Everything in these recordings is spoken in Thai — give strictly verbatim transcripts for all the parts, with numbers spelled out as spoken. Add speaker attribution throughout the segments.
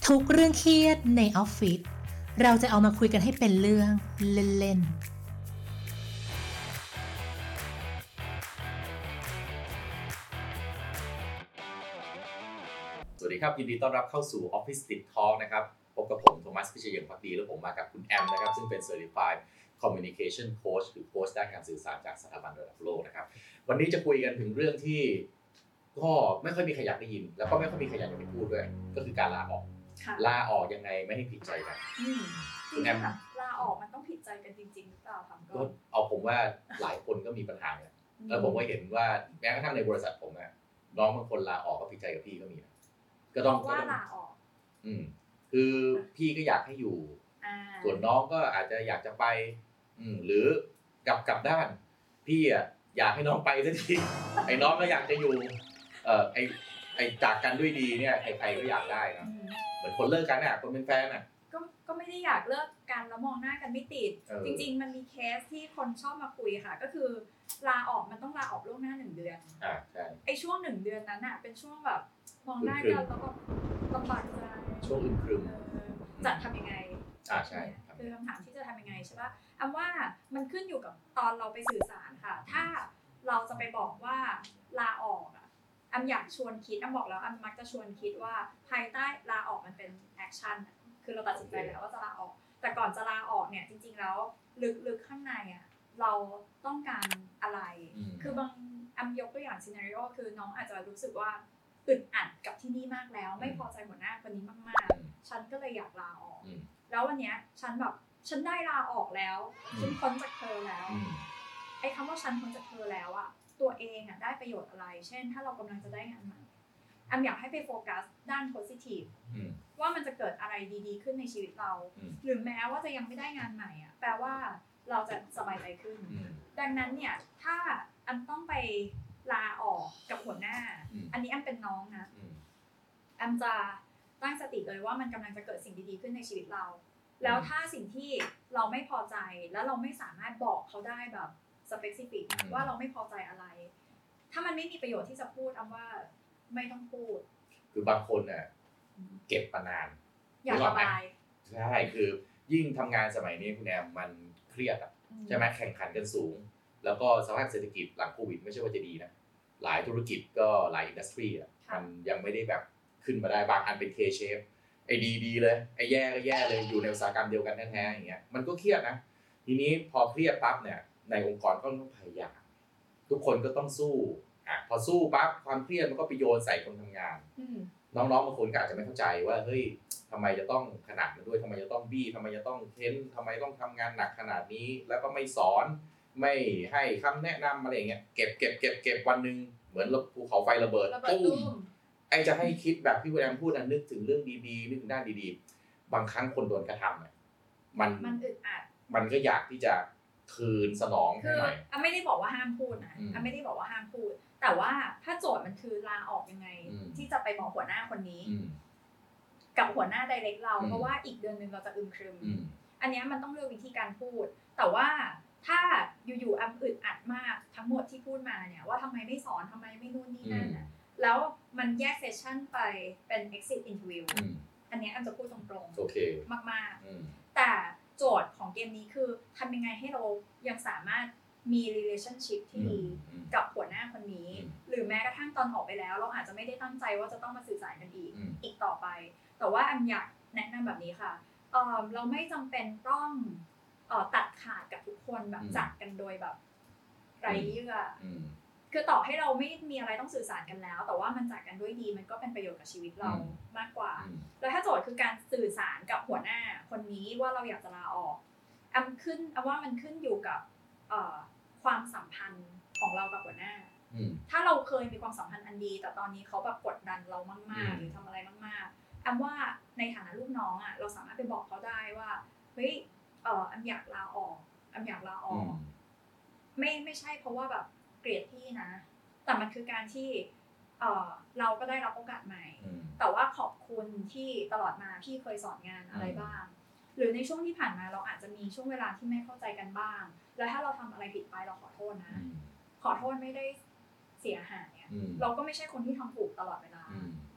Speaker 1: ทุกเรื่องเครียดในออฟฟิศเราจะเอามาคุยกันให้เป็นเรื่องเล่น
Speaker 2: สวัสดีครับยินดีต้อนรับเข้าสู่ Office Tips Talk นะครับพบกับผมโทมัสพิเชยงภักดีและผมมากับคุณแอมนะครับซึ่งเป็น Certified Communication Coach หรือโค้ชด้านการสื่อสารจากสถาบันระดับโลกนะครับวันนี้จะคุยกันถึงเรื่องที่ก็ไม่ค่อยมีใครอยากได้ยินแล้วก็ไม่ค่อยมีใครอยากจะไปพูดด้วยก็คือการลาออกลาออกยังไงไม่ให้ผิดใจกัน
Speaker 3: คุณแอมลาออกมันต้องผิดใจกันจริงๆหรือเปล่าครับ
Speaker 2: ก็เอาผมว่าหลายคนก็มีปัญหาเนี่ยแล้วผมก็เห็นว่าแม้กระทั่งในบริษัทผมอะน้องบางคนลาออกก็ผิดใจกับพี่ก็มีนะก็ต้อง
Speaker 3: ว่าลาออก
Speaker 2: อืมคือพี่ก็อยากให้อยู่ส่วนน้องก็อาจจะอยากจะไปอืมหรือกลับกลับด้านพี่อ่ะอยากให้น้องไปสักทีไอ้น้องก็อยากจะอยู่เอ่อไอ้ไอ้จากกันด้วยดีเนี่ยใครๆก็อยากได้นะเหมือนคนเลิกกันน่ะคนเป็นแฟนน่ะ
Speaker 3: ก็ก็ไม่ได้อยากเลิกกันแล้วมองหน้ากันไม่ติดจริงๆมันมีเคสที่คนชอบมาคุยค่ะก็คือลาออกมันต้องลาออกล่วงหน้าหนึ่งเดือน
Speaker 2: อ่าใช่
Speaker 3: ไอ้ช่วงหนึ่งเดือนนั้นน่ะเป็นช่วงแบบมองหน้ากันแล้วก็ลำบากใจ
Speaker 2: ช่วงอึมครึม
Speaker 3: จะทำยังไง
Speaker 2: อ่าใช่
Speaker 3: คือคำถามที่จะทำยังไงใช่ป่ะอำว่ามันขึ้นอยู่กับตอนเราไปสื่อสารค่ะถ้าเราจะไปบอกว่าลาออกอ่ะอำอยากชวนคิดอำบอกแล้วอำมักจะชวนคิดว่าภายใต้ลาออกมันเป็นแอคชั่นคือเราตัดสินใจแล้วว่าจะลาออกแต่ก่อนจะลาออกเนี่ยจริงๆแล้วลึกๆข้างในอ่ะเราต้องการอะไรคือบางอำยกตัวอย่างซีนาริโอคือน้องอาจจะรู้สึกว่าอึดอัดกับที่นี่มากแล้วไม่พอใจหัวหน้าคนนี้มากๆฉันก็เลยอยากลาออกแล้ววันนี้ฉันแบบฉันได้ลาออกแล้วฉันพ้นจากเธอแล้วไอ้คำว่าฉันพ้นจากเธอแล้วอะตัวเองอะได้ประโยชน์อะไรเช่นถ้าเรากำลังจะได้งานใหม่อำอยากให้ไปโฟกัสด้านโพสิทีฟว่ามันจะเกิดอะไรดีๆขึ้นในชีวิตเราหรือแม้ว่าจะยังไม่ได้งานใหม่อะแปลว่าเราจะสบายใจขึ้นดังนั้นเนี่ยถ้าอำต้องไปลาออกกับหัวหน้าอันนี้อำเป็นน้องนะอำจะตั้งสติเลยว่ามันกำลังจะเกิดสิ่งดีๆขึ้นในชีวิตเราแล้วถ้าสิ่งที่เราไม่พอใจแล้วเราไม่สามารถบอกเขาได้แบบสเปซิฟิกว่าเราไม่พอใจอะไรถ้ามันไม่มีประโยชน์ที่จะพูดอำว่าไม่ต้องพูด
Speaker 2: คือบางคนเนี่ยเก็บมานาน
Speaker 3: อยากระบาย
Speaker 2: ใช่คือยิ่งทำงานสมัยนี้คุณแอมมันเครียดอ่ะใช่ไหมแข่งขันกันสูงแล้วก็สภาพเศรษฐกิจหลังโควิดไม่ใช่ว่าจะดีนะหลายธุรกิจก็หลายอินดัสทรีอ่ะมันยังไม่ได้แบบขึ้นมาได้บางอันเป็น K shape ไอ้ดีดีเลยไอ้แย่ก็แย่เลยอยู่ในอุตสาหกรรมเดียวกันแท้ๆอย่างเงี้ยมันก็เครียดนะทีนี้พอเครียดปั๊บเนี่ยในองค์กรก็ต้องพยายามทุกคนก็ต้องสู้อ่ะพอสู้ปั๊บความเครียดมันก็ไปโยนใส่คนทำงานน้องๆบางคนก็อาจจะไม่เข้าใจว่าเฮ้ยทำไมจะต้องขนาดนั้นด้วยทำไมจะต้องบี้ทำไมจะต้องเค้นทำไมต้องทำงานหนักขนาดนี้แล้วก็ไม่สอนไม่ให้คำแนะนำอะไรอย่างเงี้ยเก็บเก็บเก็บเก็บวันนึงเหมือนภูเขาไฟระเบิดตุ้มไอจะให้คิดแบบที่คุณแอมพูดนะนึกถึงเรื่องดีๆนึกถึงด้านดีๆบางครั้งคนโดนกระทำเนี่ยมัน
Speaker 3: มันอึดอัด
Speaker 2: มันก็อยากที่จะคืนสนองให้หน่อย
Speaker 3: อ่ะไม่ได้บอกว่าห้ามพูดนะอ่ะไม่ได้บอกว่าห้ามพูดแต่ว่าถ้าโจทย์มันคือลาออกยังไงที่จะไปบอกหัวหน้าคนนี้กับหัวหน้าไดเรกเราเพราะว่าอีกเดือนนึงเราจะอึมครึมอันนี้มันต้องเลือกวิธีการพูดแต่ว่าถ้าอยู่ๆอำอึดอัดมากทั้งหมดที่พูดมาเนี่ยว่าทำไมไม่สอนทำไมไม่นู่นนี่นั่นน่ะแล้วมันแยกเซสชั่นไปเป็น exit interview อันนี้อำจะพูดตรงๆมากๆแต่โจทย์ของเกมนี้คือทำยังไงให้เรายังสามารถมี relationship ที่ดีกับหัวหน้าคนนี้หรือแม้กระทั่งตอนออกไปแล้วเราอาจจะไม่ได้ตั้งใจว่าจะต้องมาสื่อสารกันอีกอีกต่อไปแต่ว่าอำอยากแนะนำแบบนี้ค่ะ เอ่อเราไม่จำเป็นต้องเอ่อตัดขาดกับทุกคนแบบจากกันโดยแบบไร้เยื่อคือต่อให้เราไม่มีอะไรต้องสื่อสารกันแล้วแต่ว่ามันจากกันด้วยดีมันก็เป็นประโยชน์กับชีวิตเรามากกว่าแล้วถ้าโจทย์คือการสื่อสารกับหัวหน้าคนนี้ว่าเราอยากจะลาออกอำขึ้นอำว่ามันขึ้นอยู่กับเอ่อความสัมพันธ์ของเรากับหัวหน้าถ้าเราเคยมีความสัมพันธ์อันดีแต่ตอนนี้เขาแบบกดดันเรามากๆหรือทำอะไรมากๆอำว่าในฐานะลูกน้องอ่ะเราสามารถไปบอกเขาได้ว่าเฮ้ยเอ่ออำอยากลาออกอำอยากลาออกไม่ไม่ใช่เพราะว่าแบบเกลียดพี่นะแต่มันคือการที่เอ่อเราก็ได้รับโอกาสใหม่แต่ว่าขอบคุณที่ตลอดมาพี่เคยสอนงานอะไรบ้างหรือในช่วงที่ผ่านมาเราอาจจะมีช่วงเวลาที่ไม่เข้าใจกันบ้างแล้วถ้าเราทำอะไรผิดไปเราขอโทษนะขอโทษไม่ได้เสียหายเราก็ไม่ใช่คนที่ทำถูกตลอดเวลา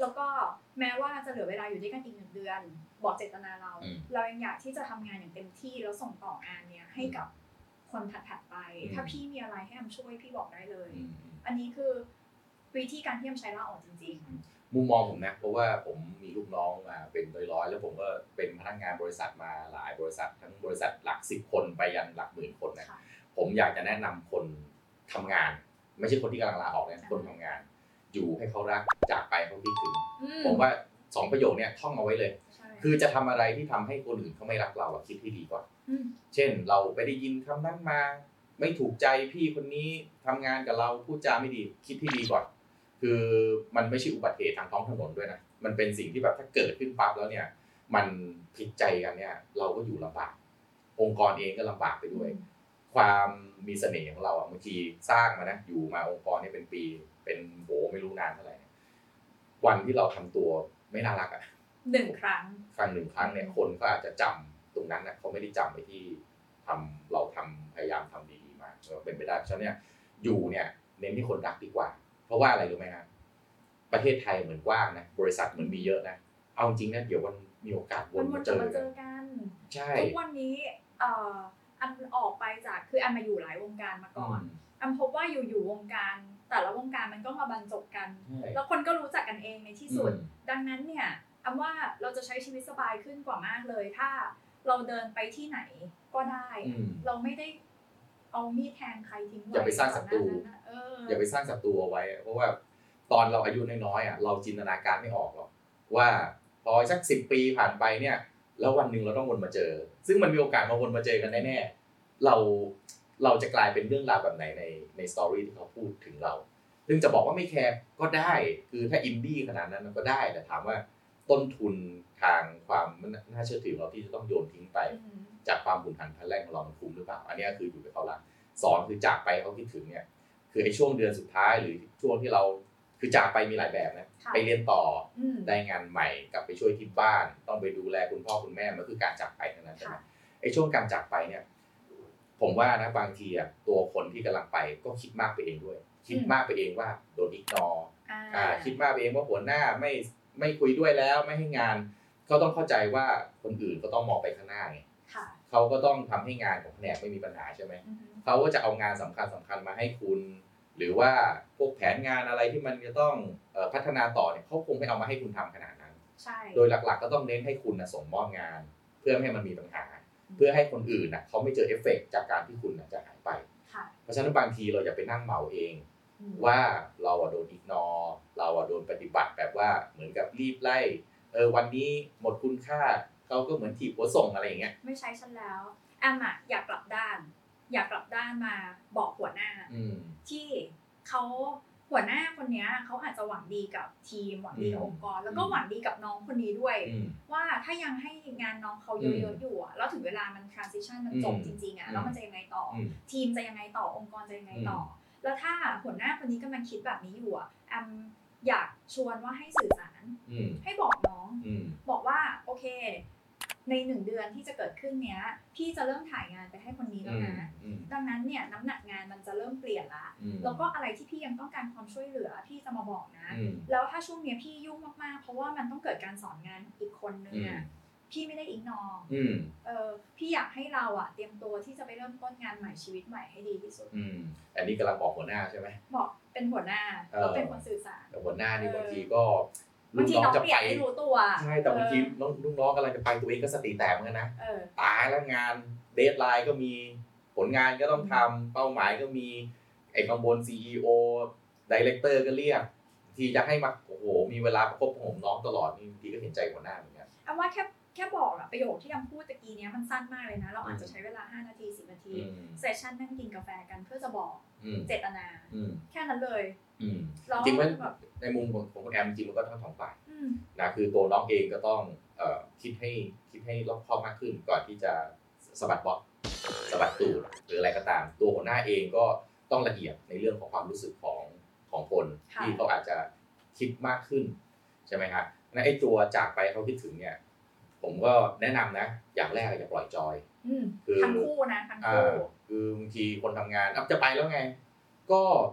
Speaker 3: แล้วก็แม้ว่าจะเหลือเวลาอยู่ด้วยกันอีกหนึ่งเดือนบอกเจตนาเราเรายังอยากที่จะทำงานอย่างเต็มที่แล้วส่งต่องานเนี้ยให้กับคนถัดๆไปถ้าพี่มีอะไรให้อำช่วยพี่บอกได้เลยอันนี้คือวิธีการที่อำใช้ลาออกจริงๆ
Speaker 2: มุมมองผมนะเพราะว่าผมมีลูกน้องมาเป็นร้อยๆแล้วผมก็เป็นพนักงานบริษัทมาหลายบริษัททั้งบริษัทหลักสิบคนไปยันหลักหมื่นคนนะผมอยากจะแนะนำคนทำงานไม่ใช่คนที่กำลังลาออกนะคนทำงานอยู่ให้เขารักจากไปเขาคิดถึงผมว่าสองประโยคนี้ท่องเอาไว้เลยคือจะทำอะไรที่ทำให้คนอื่นเขาไม่รักเราคิดให้ดีก่อนเช่นเราไปได้ยินคำนั้นมาไม่ถูกใจพี่คนนี้ทำงานกับเราพูดจาไม่ดีคิดให้ดีก่อนคือมันไม่ใช่อุบัติเหตุทางท้องถนนด้วยนะมันเป็นสิ่งที่แบบถ้าเกิดขึ้นปั๊บแล้วเนี่ยมันผิดใจกันเนี่ยเราก็อยู่ลำบากองค์กรเองก็ลำบากไปด้วยความมีเสน่ห์ของเราอ่ะบางทีสร้างมานะอยู่มาองค์กรนี่เป็นปีเป็นโหไม่รู้นานเท่าไหร่วันที่เราทำตัวไม่น่ารักอ่ะ
Speaker 3: หนึ่งครั้ง
Speaker 2: ครั้งหนึ่งครั้งเนี่ยคนก็อาจจะจำตรงนั้นนะเขาไม่ได้จำไปที่ทำเราทำพยายามทำดีๆมาเป็นไปได้เพราะฉะนั้นเนี่ยอยู่เนี่ยเน้นที่คนรักดีกว่าเพราะว่าอะไรรู้ไหมครับประเทศไทยเหมือนกว้างนะบริษัทเหมือนมีเยอะนะเอาจริงนะเดี๋ยวมันมีโอกาสวนมาเจอ
Speaker 3: กัน
Speaker 2: ใช่
Speaker 3: ทุกวันนี้เอ่ออันออกไปจากคืออันมาอยู่หลายวงการมาก่อนอันพบว่าอยู่ๆวงการแต่ละวงการมันก็มาบรรจบกันแล้วคนก็รู้จักกันเองในที่สุดดังนั้นเนี่ยอันว่าเราจะใช้ชีวิตสบายขึ้นกว่ามากเลยถ้าเราเดินไปที่ไหนก็ได้เราไม่ได้เอามีดแทงใครทิ้งไว้
Speaker 2: อย่าไปสร้างศัตรูอย่าไปสร้างศัตรูเอาไว้เพราะว่าตอนเราอายุน้อยๆอ่ะเราจินตนาการไม่ออกหรอกว่าพอสักสิบปีผ่านไปเนี่ยแล้ววันหนึ่งเราต้องวนมาเจอซึ่งมันมีโอกาสมาวนมาเจอกันแน่ๆเราเราจะกลายเป็นเรื่องราวแบบไหนในในสตอรี่ที่เขาพูดถึงเราซึ่งจะบอกว่าไม่แคร์ก็ได้คือถ้าอินดี้ขนาดนั้นก็ได้แต่ถามว่าต้นทุนทางความน่าเชื่อถือเราที่จะต้องโยนทิ้งไปจากความบุญหันพันแรกของเรามันคุ้มหรือเปล่าอันนี้คืออยู่กับเขาละสองคือจากไปเขาคิดถึงเนี่ยคือไอ้ช่วงเดือนสุดท้ายหรือช่วงที่เราคือจากไปมีหลายแบบนะไปเรียนต่อได้งานใหม่กลับไปช่วยที่บ้านต้องไปดูแลคุณพ่อคุณแม่มันคือการจากไปทั้งนั้นใช่ไหมไอ้ช่วงการจากไปเนี่ยผมว่านะบางทีอ่ะตัวคนที่กำลังไปก็คิดมากไปเองด้วยคิดมากไปเองว่าโดนอิกนอร์อ่าคิดมากไปเองว่าหัวหน้าไม่ไม่คุยด้วยแล้วไม่ให้งานเขาต้องเข้าใจว่าคนอื่นก็ต้องมองไปข้างหน้าไงเขาก็ต้องทำให้งานของแผนกไม่มีปัญหาใช่ไหมเขาก็จะเอางานสำคัญสำคัญมาให้คุณหรือว่าพวกแผนงานอะไรที่มันจะต้องพัฒนาต่อเนี่ยเขาคงไม่เอามาให้คุณทำขนาดนั้นโดยหลักๆก็ต้องเน้นให้คุณส่งมอบงานเพื่อไม่ให้มันมีปัญหาเพื่อให้คนอื่นเขาไม่เจอเอฟเฟกต์จากการที่คุณจะหายไปเพราะฉะนั้นบางทีเราอย่าไปนั่งเหมาเองว่าเราโดนอิกนอร์เราโดนปฏิบัติแบบว่าเหมือนกับรีบไล่เออวันนี้หมดคุณค่าเขาก็เหมือนถีบหัวส่งอะไรอย่างเงี้ย
Speaker 3: ไม่ใช่ฉันแล้วแอมอะอยากกลับด้านอยากกลับด้านมาบอกหัวหน้าที่เขาหัวหน้าคนนี้เขาอาจจะหวังดีกับทีมหวังดีกับองค์กรแล้วก็หวังดีกับน้องคนนี้ด้วยว่าถ้ายังให้งานน้องเขาเยอะๆอยู่อะแล้วถึงเวลามัน transition มันจบจริงๆอะแล้วมันจะยังไงต่อทีมจะยังไงต่อองค์กรจะยังไงต่อแล้วถ้าหัวหน้าคนนี้กำลังคิดแบบนี้อยู่อะแอมอยากชวนว่าให้สื่อสารให้บอกน้องบอกว่าโอเคในหนึ่งเดือนที่จะเกิดขึ้นเนี้ยพี่จะเริ่มถ่ายงานไปให้คนนี้แล้วนะดังนั้นเนี่ยน้ำหนักงานมันจะเริ่มเปลี่ยนละแล้วก็อะไรที่พี่ยังต้องการความช่วยเหลือพี่จะมาบอกนะแล้วถ้าช่วงนี้พี่ยุ่งมากๆเพราะว่ามันต้องเกิดการสอนงานอีกคนนึงอ่ะพี่ไม่ได้อิกนอร์เออพี่อยากให้เราอ่ะเตรียมตัวที่จะไปเริ่มต้นงานใหม่ชีวิตใหม่ให้ดีที่สุด
Speaker 2: อันนี้กำลังบอกหัวหน้าใช่ไหม
Speaker 3: บอกเป็นหัวหน้าเราเป็นคนสื่อสาร
Speaker 2: แต่หัวหน้านี่บางทีก็
Speaker 3: บางทีน้องจะไปไม่รู้ตัว
Speaker 2: ใช่แต่บางทีน้องลูกน้องกำลังจะไปตัวเองก็สติแตกเหมือนกันนะตายแล้วงานเดดไลน์ก็มีผลงานก็ต้องทำเป้าหมายก็มีไอ้ข้างบน ซี อี โอ ไดเรคเตอร์ก็เรียกทีจะให้มาโอ้โหมีเวลาประคบผมน้องตลอดนี่บางทีก็เห็นใจหัวหน้าเหมือนกัน
Speaker 3: เอาว่าแค่แค่บอกอะประโยคที่ยังพูดตะกี้เนี้ยมันสั้นมากเลยนะเราอาจจะใช้เวลาห้านาทีสิบนาทีเซสชั่นนั่งกินกาแฟกันเพื่อจะบอกเจตนาแค่นั้นเลย
Speaker 2: จริงๆแบบในมุมของของคุณแอมจริงมันก็ทั้งสองฝ่ายนะคือตัวน้องเองก็ต้องเอ่อคิดให้คิดให้รอบคอบมากขึ้นก่อนที่จะสะบัดบล็อกสะบัดตูดหรืออะไรก็ตามตัวหัวหน้าเองก็ต้องละเอียดในเรื่องของความรู้สึกของของคนที่เขาอาจจะคิดมากขึ้นใช่ไหมครับงั้นไอ้ตัวจากไปเขาคิดถึงเนี่ยผมก็แนะนำนะอย่างแรกอย่าปล่อยจอย
Speaker 3: คือทั้งคู่นะทั้งคู่
Speaker 2: คือบางทีคนทำงานอัพจะไปแล้วไงก็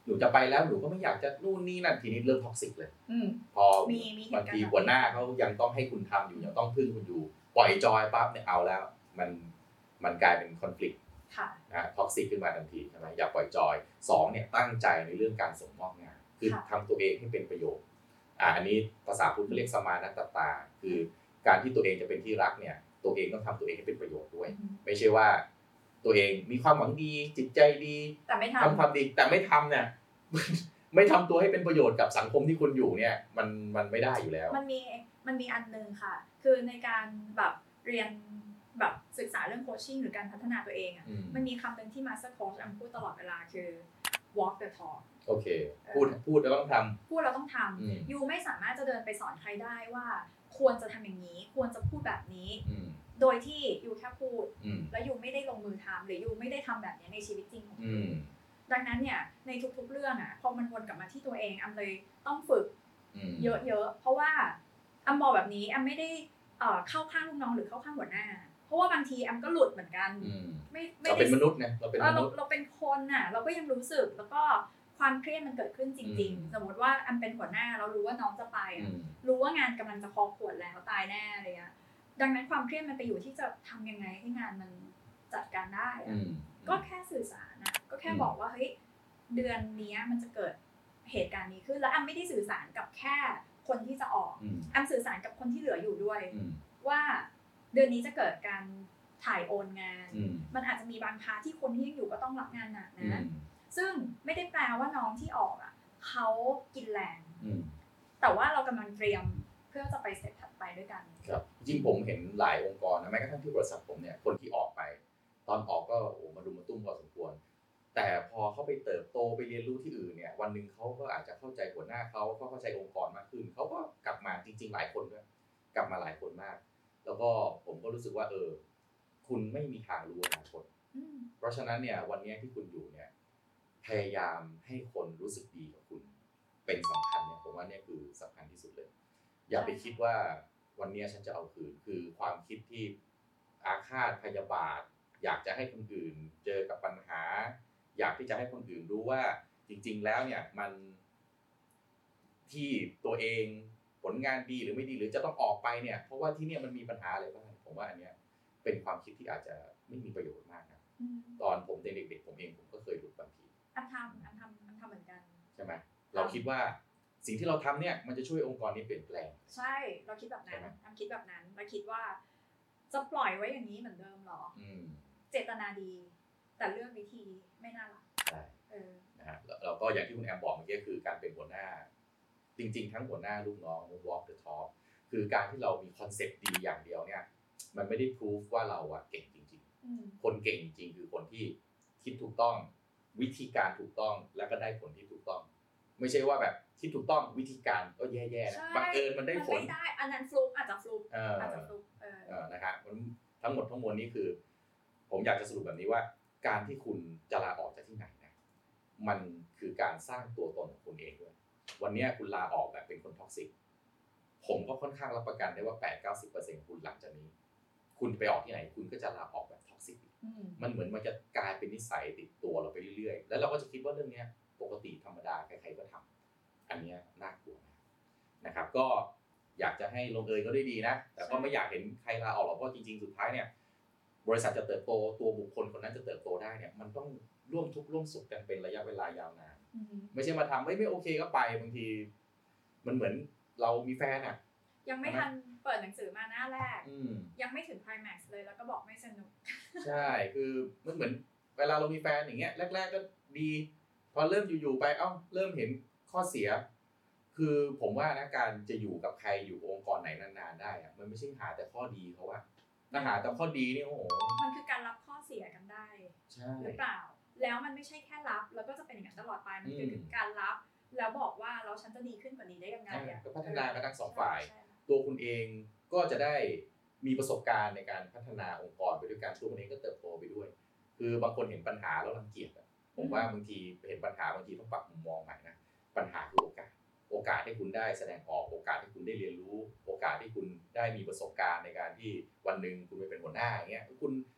Speaker 2: หนูจะไปแล้วหนูก็ไม่อยากจะนู่นนี่นั่นทีนี้เริ่มท็อกซิกเลยพอบางทีหัวหน้าเขายังต้องให้คุณทำอยู่ยังต้องพึ่งคุณอยู่ปล่อยจอยปั๊บเนี่ยเอาแล้วมันมันกลายเป็นคอนฟลิกต์นะท็อกซิกขึ้นมาทันทีใช่ไหมอย่าปล่อยจอยสองเนี่ยตั้งใจในเรื่องการส่งมอบงานคือทำตัวเองให้เป็นประโยชน์อ่าอันนี้ภาษาพุทธเรียกสมานัตตาคือการที่ตัวเองจะเป็นที่รักเนี่ยตัวเองต้องทำตัวเองให้เป็นประโยชน์ด้วยไม่ใช่ว่าตัวเองมีความหวังดีจิตใจดี
Speaker 3: แต่ไม่ทำ
Speaker 2: ทำความดีแต่ไม่ทำเนี่ยไม่ทำตัวให้เป็นประโยชน์กับสังคมที่คุณอยู่เนี่ยมันมันไม่ได้อยู่แล้ว
Speaker 3: มันมีมันมีอันนึงค่ะคือในการแบบเรียนแบบศึกษาเรื่องโคชชิ่งหรือการพัฒนาตัวเองอ่ะมันมีคำหนึ่งที่มาสเตอร์โค้ชพูดตลอดเวลาคือ walk the talk
Speaker 2: โอเคพูดพูดแล้วต้องทำ
Speaker 3: พูดแล้วต้องทำยูไม่สามารถจะเดินไปสอนใครได้ว่าควรจะทำอย่างนี้ควรจะพูดแบบนี้โดยที่ยูแค่พูดแล้วยูไม่ได้ลงมือทำหรือยูไม่ได้ทำแบบนี้ในชีวิตจริงของยูดังนั้นเนี่ยในทุกๆเรื่องอ่ะพอมันวนกลับมาที่ตัวเองแอมเลยต้องฝึกเยอะๆเพราะว่าแอมบอกแบบนี้แอมไม่ได้เข้าข้างลูกน้องหรือเข้าข้างหัวหน้าเพราะว่าบางทีแอมก็หลุดเหมือนกัน
Speaker 2: ไม่ไม่เราเป็นมนุษย์นะเราเป็นมนุษย์
Speaker 3: เราเป็นคนน่ะเราก็ยังรู้สึกแล้วก็ความเครียดมันเกิดขึ้นจริงๆสมมติว่าแอมเป็นหัวหน้าเรารู้ว่าน้องจะไปรู้ว่างานกำลังจะคอขวดแล้วตายแน่อะไรเงี้ยดังนั้นความเครียดมันไปอยู่ที่จะทำยังไงให้งานมันจัดการได้ก็แค่สื่อสารนะก็แค่บอกว่าเฮ้ยเดือนนี้มันจะเกิดเหตุการณ์นี้ขึ้นแล้วแอมไม่ได้สื่อสารกับแค่คนที่จะออกแอมสื่อสารกับคนที่เหลืออยู่ด้วยว่าเดือนนี้จะเกิดการถ่ายโอนงานมันอาจจะมีบางพาร์ทที่คนที่ยังอยู่ก็ต้องรับงานหนักนะซึ่งไม่ได้แปลว่าน้องที่ออกอ่ะเขากินแรงแต่ว่าเรากำลังเตรียมเพื่อจะไปสเต็ปถัดไปด้วยกัน
Speaker 2: ครับจริงผมเห็นหลายองค์กรนะแม้กระทั่งที่บริษัทผมเนี่ยคนที่ออกไปตอนออกก็โอ้มารุมมาตุ้มพอสมควรแต่พอเขาไปเติบโตไปเรียนรู้ที่อื่นเนี่ยวันนึงเขาก็อาจจะเข้าใจหัวหน้าเขาก็เข้าใจองค์กรมากขึ้นเขาก็กลับมาจริงๆหลายคนด้วยกลับมาหลายคนมากแล้วก็ผมก็รู้สึกว่าเออคุณไม่มีทางรู้อนาคตเพราะฉะนั้นเนี่ยวันนี้ที่คุณอยู่เนี่ยพยายามให้คนรู้สึกดีกับคุณเป็นสำคัญเนี่ยผมว่าเนี่ยคือสำคัญที่สุดเลยอย่าไปคิดว่าวันนี้ฉันจะเอาคืนคือความคิดที่อาฆาตพยาบาทอยากจะให้คนอื่นเจอกับปัญหาอยากที่จะให้คนอื่นรู้ว่าจริงๆแล้วเนี่ยมันที่ตัวเองผลงานดีหรือไม่ดีหรือจะต้องออกไปเนี่ยเพราะว่าที่เนี่ยมันมีปัญหาอะไรบ้างผมว่าอันเนี้ยเป็นความคิดที่อาจจะไม่มีประโยชน์มากนะตอนผมเด็กๆผมเองผมก็เคยหลุดบางที
Speaker 3: อันทำอันทำอันทำเหมือนกัน
Speaker 2: ใช่ไหมเราคิดว่าสิ่งที่เราทำเนี่ยมันจะช่วยองค์กรนี้เปลี่ยนแปลง
Speaker 3: ใช่เราคิดแบบนั้นทำคิดแบบนั้นเราคิดว่าจะปล่อยไว้อย่างนี้เหมือนเดิมหรอเจตนาดีแต่เลือกวิธีไม่น่ารัก
Speaker 2: ใช่นะฮะแล้วก็อย่างที่คุณแอมบอกเมื่อกี้คือการเป็นหัวหน้าจริงๆทั้งหัวหน้าลูกน้อง walk the talk คือการที่เรามีคอนเซ็ปต์ดีอย่างเดียวเนี่ยมันไม่ได้พิสูจว่าเราอะเก่งจริงๆคนเก่งจริงๆคือคนที่คิดถูกต้องวิธีการถูกต้องแล้วก็ได้ผลที่ถูกต้องไม่ใช่ว่าแบบคิดถูกต้องวิธีการก็แย่ๆนะบังเอิญมันได้ผล
Speaker 3: ไม่ได้อันนั้นฟลุกอาจจะฟลุกอาจจะฟลุกเออ
Speaker 2: นะครับทั้งหมดทั้งมวลนี้คือผมอยากจะสรุปแบบนี้ว่าการที่คุณจะลาออกจากที่ไหนนะมันคือการสร้างตัวตนของคุณเองด้วยวันนี้คุณลาออกแบบเป็นคนท็อกซิกผมก็ค่อนข้างรับประกันได้ว่า แปดถึงเก้าสิบเปอร์เซ็นต์ คุณหลังจากนี้คุณไปออกที่ไหนคุณก็จะลาออกแบบท็อกซิกมันเหมือนมันจะกลายเป็นนิสัยติดตัวเราไปเรื่อยๆแล้วเราก็จะคิดว่าเรื่องนี้ปกติธรรมดาใครๆก็ทำอันนี้น่ากลัวนะครับก็อยากจะให้ลงเอยก็ได้ดีนะแต่ก็ไม่อยากเห็นใครลาออกหรอกเพราะจริงๆสุดท้ายเนี่ยบริษัทจะเติบโตตัวบุคคลคนนั้นจะเติบโตได้เนี่ยมันต้องร่วมทุกข์ร่วมสุขกันเป็นระยะเวลายาวนานไม่ใช่มาทำไม่ไม่โอเคก็ไปบางทีมันเหมือนเรามีแฟนอ่ะ
Speaker 3: ยังไม่ทันเปิดหนังสือมาหน้าแรกยังไม่ถึงไคลแม็กซ์เลยแล้วก็บอกไม่สนุก
Speaker 2: ใช่คือมันเหมือนเวลาเรามีแฟนอย่างเงี้ยแรกๆก็ดีพอเริ่มอยู่ๆไปเอ้าเริ่มเห็นข้อเสียคือผมว่านะการจะอยู่กับใครอยู่องค์กรไหนนานๆได้อะมันไม่ใช่หาแต่ข้อดีเขาอะถ้าหาแต่ข้อดีนี่โอ้โห
Speaker 3: มันคือการรับข้อเสียกันได้หรือเปล่าแล้วมันไม่ใช่แค่รับแล้วก็จะเป็นอย่างนั้นตลอดไปมันคือการรับแล้วบอกว่าเราฉันจะดีขึ้นกว่านี้ได้ยังไงอ่ะ
Speaker 2: ก็พัฒนากันทั้งสองฝ่ายตัวคุณเองก็จะได้มีประสบการณ์ในการพัฒนาองค์กรไปด้วยกันตัวคุณเองก็เติบโตไปด้วยคือบางคนเห็นปัญหาแล้วรังเกียจอ่ะผมว่าบางทีเห็นปัญหาบางทีต้องปรับมุมมองใหม่นะปัญหาคือโอกาสโอกาสให้คุณได้แสดงออกโอกาสให้คุณได้เรียนรู้โอกาสที่คุณได้มีประสบการณ์ในการที่วันนึงคุณไปเป็นหัวหน้าอย่างเงี้ยคุณ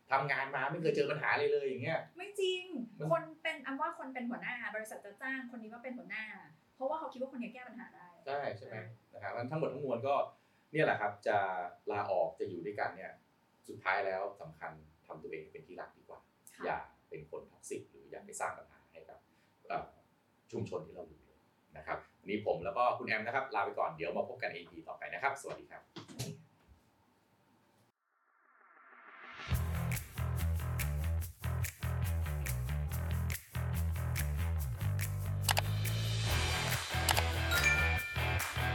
Speaker 2: ทำงานมาไม่เคยเจอปัญหาเลยเลยอย่างเงี้ย
Speaker 3: ไม่จริงคนเป็นอำว่าคนเป็นหัวหน้าบริษัทจะจ้างคนนี้มาเป็นหัวหน้าเพราะว่าเขาคิดว่าคนนี้แก้ปัญหาได้
Speaker 2: ใช่ใช่ไหมนะครับทั้งหมดทั้งมวลก็เนี่ยแหละครับจะลาออกจะอยู่ด้วยกันเนี่ยสุดท้ายแล้วสำคัญทำตัวเองเป็นที่รักดีกว่าอย่าเป็นคนท็อกซิกหรืออย่าไปสร้างปัญหาให้กับชุมชนที่เราอยู่นะครับวันนี้ผมแล้วก็คุณแอมนะครับลาไปก่อนเดี๋ยวมาพบกัน อี พี ต่อไปนะครับสวัสดีครับ